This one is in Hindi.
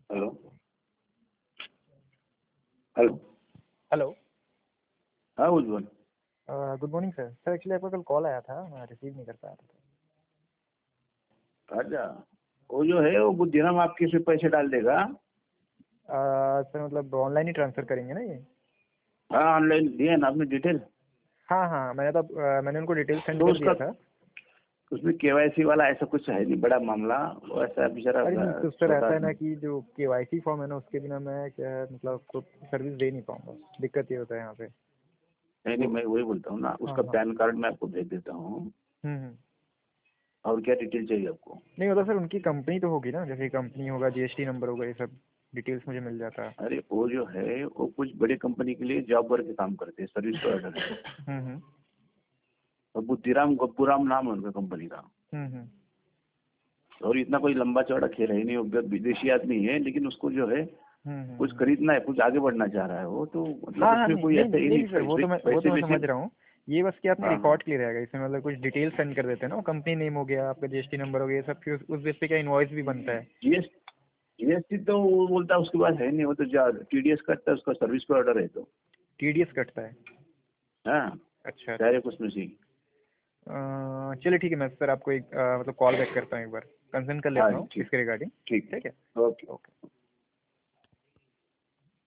Hello hello. हेलो। हाँ Ujjwal. Good morning sir. Sir actually आपका कल कॉल आया था, मैं रिसीव नहीं कर पाया था। अच्छा, वो जो है वो बुद्धिराम आपके से पैसे डाल देगा। सर मतलब ऑनलाइन ही ट्रांसफ़र करेंगे ना ये? हाँ ऑनलाइन दिए ना आपने डिटेल। हाँ हाँ, मैंने उनको डिटेल सेंड तो कर उसका दिया था। उसमें केवाईसी वाला ऐसा कुछ है नहीं बड़ा मामला, वो ऐसा बेचारा अरे नहीं तो सर छोटा ऐसा है ना सा। कि जो केवाईसी फॉर्म है ना, उसके बिना मैं क्या है, मतलब आपको सर्विस दे नहीं पाऊँगा। दिक्कत ये होता है यहाँ पे। नहीं नहीं, तो मैं वही बोलता हूँ ना, हाँ उसका हाँ। पैन कार्ड मैं आपको भेज देता हूँ। हम्म। और क्या डिटेल चाहिए आपको? नहीं मतलब सर उनकी कंपनी तो होगी ना, जैसे कंपनी होगा, जीएसटी नंबर होगा, ये सब डिटेल्स मुझे मिल जाता है। अरे वो जो है वो कुछ बड़ी कंपनी के लिए जॉब करके काम करते हैं, सर्विस प्रोवाइडर है। हम्म। और बुद्धिराम गप्पूराम नाम है उनका कंपनी का। हम्म। और इतना कोई लंबा चौड़ा खेल है ही नहीं, वो विदेशी आदमी है, लेकिन उसको जो है कुछ हम्म। खरीदना है, कुछ आगे बढ़ना चाह रहा है वो, तो मतलब हाँ हाँ, उसमें नहीं कोई नहीं ऐसा ही नहीं नहीं नहीं सर, पैसे वो तो मैं वैसे। समझ रहा हूँ। ये बस कि आपने हाँ हाँ। रिकॉर्ड क्लियर रहेगा इसमें, मतलब कुछ डिटेल सेंड कर देते हैं ना, वो कंपनी नेम हो गया, आपका जीएसटी नंबर हो गया, ये सब, फिर उस बेस पे क्या इनवॉइस भी बनता है। जीएस जीएसटी तो वो बोलता है उसके पास है नहीं, वो तो टीडीएस कटता है, उसका सर्विस प्रोवाइडर है तो। टीडीएस कटता है? हाँ, अच्छा अच्छा। डायरेक्ट उसमें से। चलिए ठीक है, मैं सर आपको एक मतलब कॉल बैक करता हूँ, एक बार कंसर्न कर हाँ लेता हूँ ठीक। इसके रिगार्डिंग। ठीक। ठीक है। ओके। ओके।